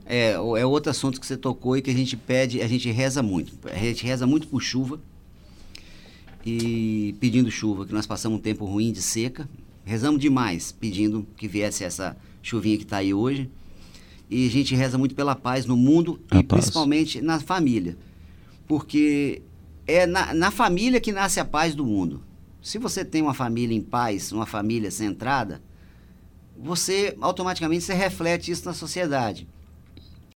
É outro assunto que você tocou e que a gente pede, a gente reza muito. A gente reza muito por chuva e pedindo chuva, que nós passamos um tempo ruim de seca. Rezamos demais pedindo que viesse essa chuvinha que está aí hoje. E a gente reza muito pela paz no mundo e principalmente na família. Porque é na família que nasce a paz do mundo. Se você tem uma família em paz, uma família centrada, você automaticamente reflete isso na sociedade.